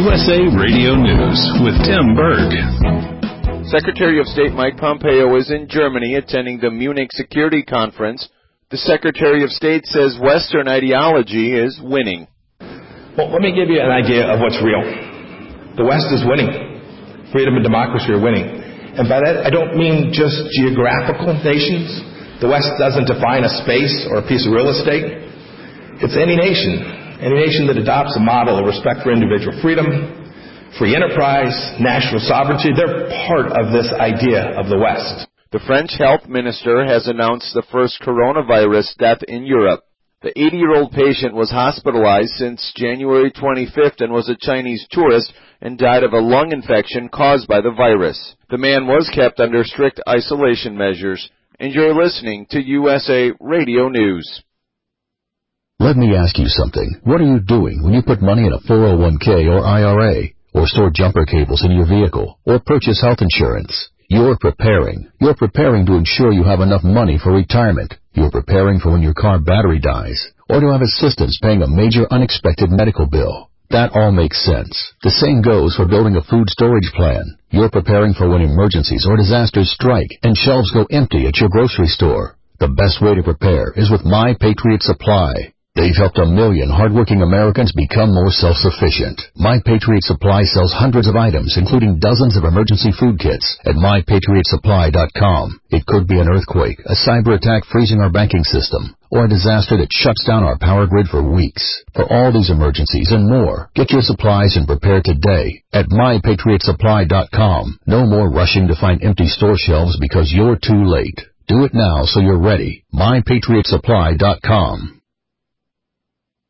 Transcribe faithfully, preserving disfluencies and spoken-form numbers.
U S A Radio News with Tim Berg. Secretary of State Mike Pompeo is in Germany attending the Munich Security Conference. The Secretary of State says Western ideology is winning. Well, let me give you an idea of what's real. The West is winning. Freedom and democracy are winning. And by that, I don't mean just geographical nations. The West doesn't define a space or a piece of real estate. It's any nation. Any nation that adopts a model of respect for individual freedom, free enterprise, national sovereignty, they're part of this idea of the West. The French health minister has announced the first coronavirus death in Europe. The eighty-year-old patient was hospitalized since January twenty-fifth and was a Chinese tourist and died of a lung infection caused by the virus. The man was kept under strict isolation measures. And you're listening to U S A Radio News. Let me ask you something. What are you doing when you put money in a four oh one k or I R A, or store jumper cables in your vehicle, or purchase health insurance? You're preparing. You're preparing to ensure you have enough money for retirement. You're preparing for when your car battery dies, or to have assistance paying a major unexpected medical bill. That all makes sense. The same goes for building a food storage plan. You're preparing for when emergencies or disasters strike and shelves go empty at your grocery store. The best way to prepare is with My Patriot Supply. They've helped a million hardworking Americans become more self-sufficient. My Patriot Supply sells hundreds of items, including dozens of emergency food kits at my patriot supply dot com. It could be an earthquake, a cyber attack freezing our banking system, or a disaster that shuts down our power grid for weeks. For all these emergencies and more, get your supplies and prepare today at my patriot supply dot com. No more rushing to find empty store shelves because you're too late. Do it now so you're ready. my patriot supply dot com.